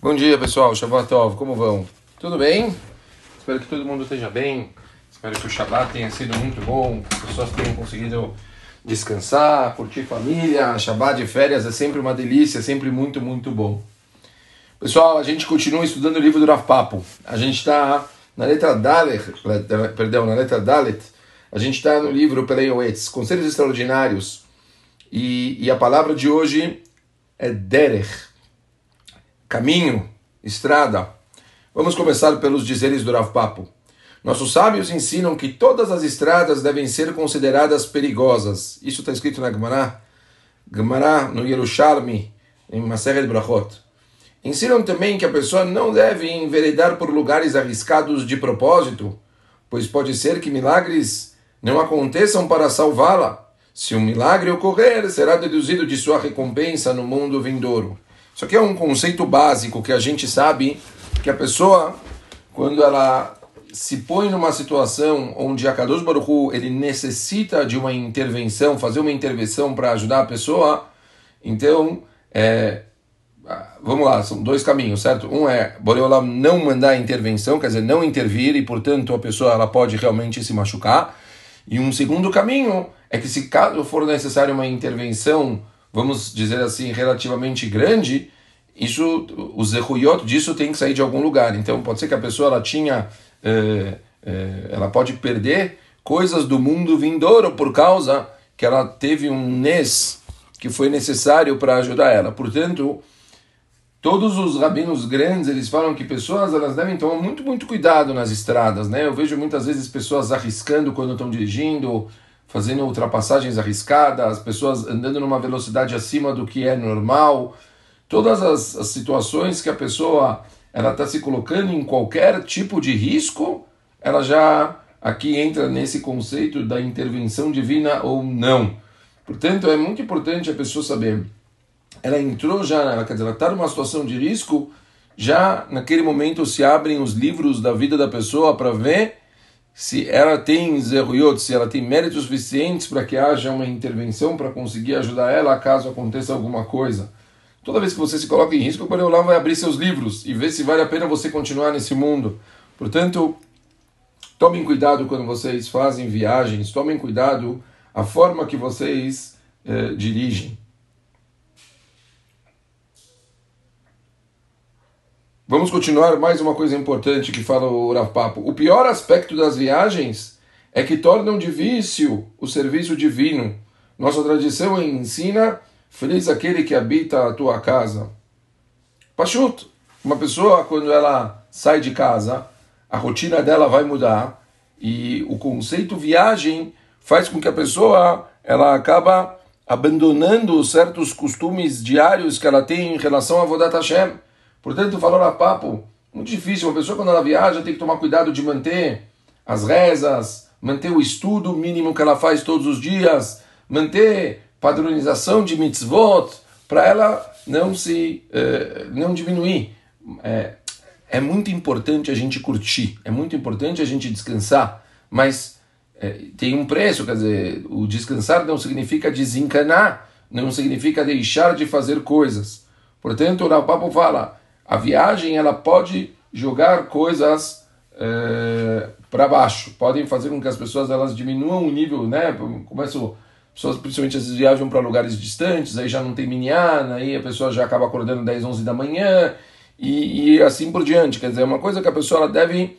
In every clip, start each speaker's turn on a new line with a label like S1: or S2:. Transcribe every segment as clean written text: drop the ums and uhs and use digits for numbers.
S1: Bom dia, pessoal. Shabbat Tov. Como vão? Tudo bem? Espero que todo mundo esteja bem. Espero que o Shabbat tenha sido muito bom, que as pessoas tenham conseguido descansar, curtir família. Shabbat de férias é sempre uma delícia, é sempre muito, muito bom. Pessoal, a gente continua estudando o livro do Rav Papo. A gente está na letra Dalet, a gente está no livro Pelei Oetz, Conselhos Extraordinários. E a palavra de hoje é Derech. Caminho, estrada. Vamos começar pelos dizeres do Rav Papo. Nossos sábios ensinam que todas as estradas devem ser consideradas perigosas. Isso está escrito na Gemara no Yerushalmi, em Masechet Brachot. Ensinam também que a pessoa não deve enveredar por lugares arriscados de propósito, pois pode ser que milagres não aconteçam para salvá-la. Se um milagre ocorrer, será deduzido de sua recompensa no mundo vindouro. Isso aqui é um conceito básico que a gente sabe que a pessoa, quando ela se põe numa situação onde a Kadosh Baruch Hu, ele necessita de uma intervenção, fazer uma intervenção para ajudar a pessoa, então, vamos lá, são dois caminhos, certo? Um é Borei Olam não mandar intervenção, quer dizer, não intervir, e portanto a pessoa ela pode realmente se machucar. E um segundo caminho é que se caso for necessário uma intervenção, vamos dizer assim, relativamente grande, isso, o zehuyot disso tem que sair de algum lugar. Então pode ser que a pessoa ela pode perder coisas do mundo vindouro por causa que ela teve um nes que foi necessário para ajudar ela. Portanto, todos os rabinos grandes, eles falam que pessoas elas devem tomar muito, muito cuidado nas estradas, né? Eu vejo muitas vezes pessoas arriscando quando estão dirigindo, fazendo ultrapassagens arriscadas, pessoas andando numa velocidade acima do que é normal. Todas as situações que a pessoa ela está se colocando em qualquer tipo de risco, ela já aqui entra nesse conceito da intervenção divina ou não. Portanto, é muito importante a pessoa saber. Ela entrou já, quer dizer, ela está numa situação de risco, já naquele momento se abrem os livros da vida da pessoa para ver se ela tem zeruyot, se ela tem méritos suficientes para que haja uma intervenção para conseguir ajudar ela caso aconteça alguma coisa. Toda vez que você se coloca em risco, o Borei Olam vai abrir seus livros e ver se vale a pena você continuar nesse mundo. Portanto, tomem cuidado quando vocês fazem viagens, tomem cuidado a forma que vocês dirigem. Vamos continuar mais uma coisa importante que fala o Rav Papo. O pior aspecto das viagens é que tornam de vício o serviço divino. Nossa tradição ensina: feliz aquele que habita a tua casa. Pachut, uma pessoa quando ela sai de casa, a rotina dela vai mudar e o conceito viagem faz com que a pessoa ela acaba abandonando certos costumes diários que ela tem em relação a Avodat Hashem. Portanto, falou Rav Papo, muito difícil. Uma pessoa quando ela viaja tem que tomar cuidado de manter as rezas, manter o estudo mínimo que ela faz todos os dias, manter padronização de mitzvot, para ela não diminuir. É muito importante a gente curtir, é muito importante a gente descansar, mas tem um preço, quer dizer, o descansar não significa desencanar, não significa deixar de fazer coisas. Portanto, o Rav Papo fala, a viagem ela pode jogar coisas para baixo, podem fazer com que as pessoas elas diminuam o nível, né? Pessoas principalmente às vezes viajam para lugares distantes, aí já não tem minyan, aí a pessoa já acaba acordando 10, 11 da manhã e assim por diante. Quer dizer, é uma coisa que a pessoa ela deve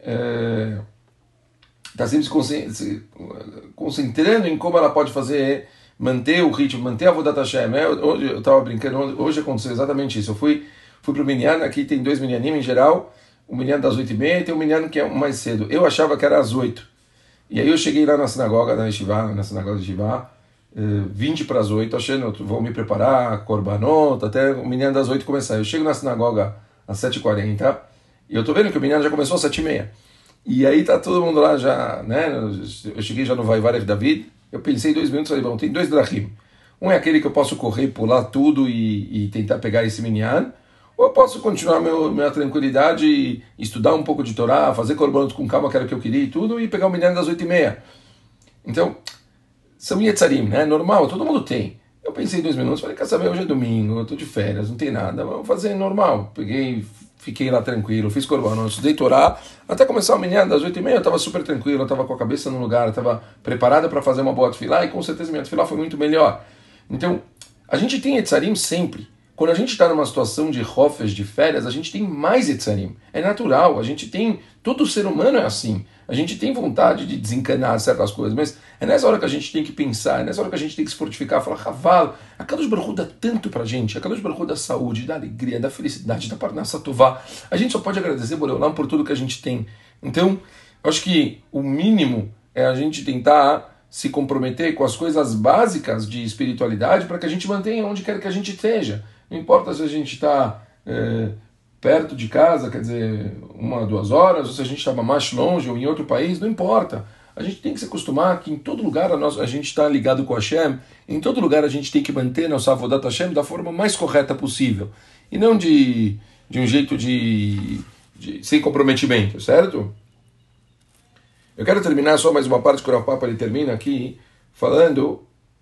S1: estar sempre se concentrando em como ela pode fazer, manter o ritmo, manter a Avodat Hashem. Hoje eu estava brincando, hoje aconteceu exatamente isso. Eu fui para o minyan, aqui tem 2 minyanim em geral, o minyan das 8h30 e tem o minyan que é mais cedo. Eu achava que era às 8. E aí eu cheguei lá na sinagoga de Yeshiva, 20 para as 8, achando, vou me preparar, korbanot, até o minyan das 8 começar. Eu chego na sinagoga às 7h40, e eu tô vendo que o minyan já começou às 7h30. E aí tá todo mundo lá já, né? Eu cheguei já no Vaivarech David, eu pensei 2 minutos, falei, bom, tem 2 drachim. Um é aquele que eu posso correr, pular tudo e tentar pegar esse minyan, ou eu posso continuar minha tranquilidade e estudar um pouco de Torá, fazer korbanot com calma, que era o que eu queria e tudo, e pegar o minyan das 8h30. Então, são yetzarim, né? Normal, todo mundo tem. Eu pensei 2 minutos, falei, quer saber, hoje é domingo, eu tô de férias, não tem nada, vamos fazer normal. Fiquei lá tranquilo, fiz Korbanot, estudei Torá, até começar o minyan das 8h30, eu estava super tranquilo, eu estava com a cabeça no lugar, eu estava preparado para fazer uma boa tefilá, e com certeza minha tefilá foi muito melhor. Então, a gente tem etzarim sempre. Quando a gente está numa situação de hofes, de férias, a gente tem mais etzarim. É natural, a gente tem, todo ser humano é assim. A gente tem vontade de desencanar certas coisas, mas é nessa hora que a gente tem que pensar, é nessa hora que a gente tem que se fortificar, falar, Haval, a Kadosh Baruch Hu dá tanto pra gente, a Kadosh Baruch Hu dá saúde, dá alegria, dá felicidade, dá parnassa tová. A gente só pode agradecer Boreolam por tudo que a gente tem. Então, eu acho que o mínimo é a gente tentar se comprometer com as coisas básicas de espiritualidade para que a gente mantenha onde quer que a gente esteja. Não importa se a gente está perto de casa, quer dizer, 1 2 horas, ou se a gente estava mais longe ou em outro país, não importa. A gente tem que se acostumar que em todo lugar a gente está ligado com Hashem, em todo lugar a gente tem que manter nossa Avodat Hashem da forma mais correta possível. E não de um jeito sem comprometimento, certo? Eu quero terminar só mais uma parte que o Rav Papa ele termina aqui, falando...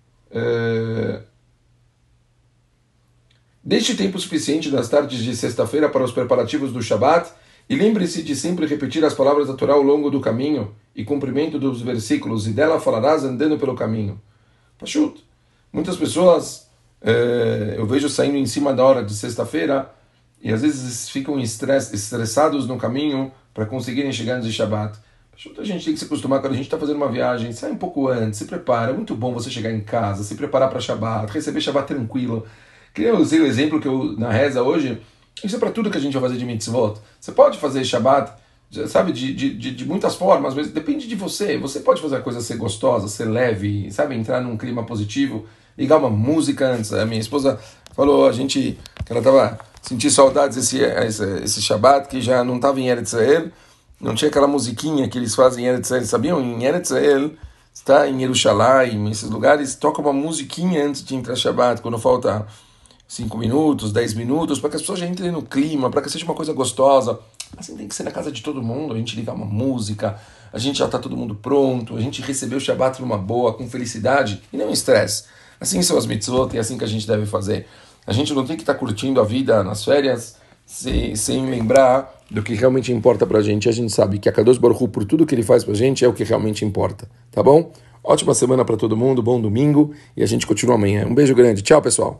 S1: Deixe tempo suficiente nas tardes de sexta-feira para os preparativos do Shabat e lembre-se de sempre repetir as palavras da Torá ao longo do caminho e cumprimento dos versículos, e dela falarás andando pelo caminho. Pachut. Muitas pessoas eu vejo saindo em cima da hora de sexta-feira e às vezes ficam estressados no caminho para conseguirem chegar no Shabat. Pachut, a gente tem que se acostumar quando a gente está fazendo uma viagem, sai um pouco antes, se prepara. É muito bom você chegar em casa, se preparar para Shabat, receber Shabat tranquilo. Queria usar o exemplo que eu, na reza hoje, isso é para tudo que a gente vai fazer de mitzvot. Você pode fazer Shabbat, sabe, de muitas formas, mas depende de você. Você pode fazer a coisa ser gostosa, ser leve, sabe, entrar num clima positivo, ligar uma música antes. A minha esposa falou, que ela estava sentindo saudades esse Shabbat, que já não estava em Eretz Israel, não tinha aquela musiquinha que eles fazem em Eretz Israel. Sabiam? Em Eretz Israel, está em Jerusalém, esses lugares, toca uma musiquinha antes de entrar Shabbat, quando falta 5 minutos, 10 minutos, para que as pessoas já entrem no clima, para que seja uma coisa gostosa. Assim tem que ser na casa de todo mundo, a gente ligar uma música, a gente já está todo mundo pronto, a gente recebeu o Shabbat numa boa, com felicidade e não estresse. Assim são as mitzvot e é assim que a gente deve fazer. A gente não tem que estar curtindo a vida nas férias sem lembrar do que realmente importa para a gente. A gente sabe que a Kadosh Baruch Hu, por tudo que ele faz para a gente, é o que realmente importa. Tá bom? Ótima semana para todo mundo, bom domingo e a gente continua amanhã. Um beijo grande. Tchau, pessoal.